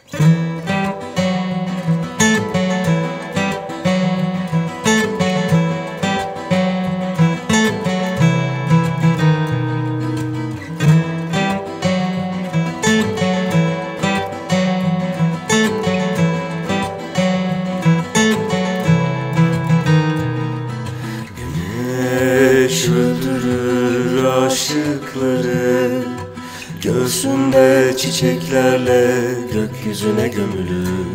Güneş öldürür aşıkları, göğsünde çiçeklerle gökyüzüne gömülür.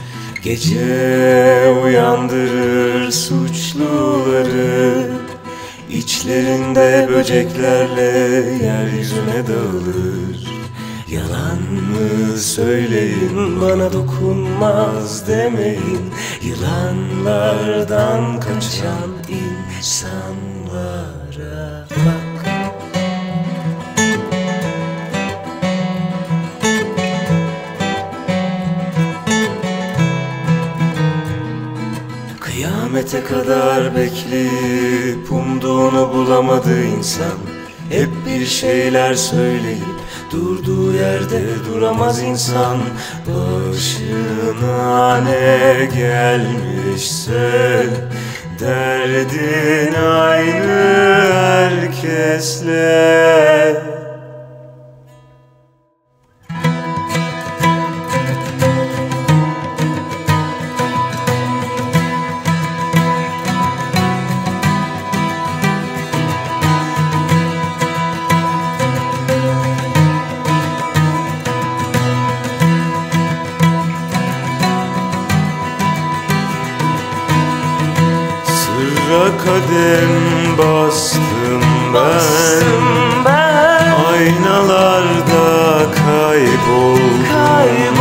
Gece uyandırır suçluları, içlerinde böceklerle yeryüzüne dağılır. Yalan mı söyleyin, bana dokunmaz demeyin, yılanlardan kaçan insanlara bak. Kıyamete kadar bekleyip umduğunu bulamadı insan. Hep bir şeyler söyleyip durduğu yerde duramaz insan. Başına ne gelmişse derdin aynı herkesle. Sırra kadem bastım ben, aynalarda kayboldum.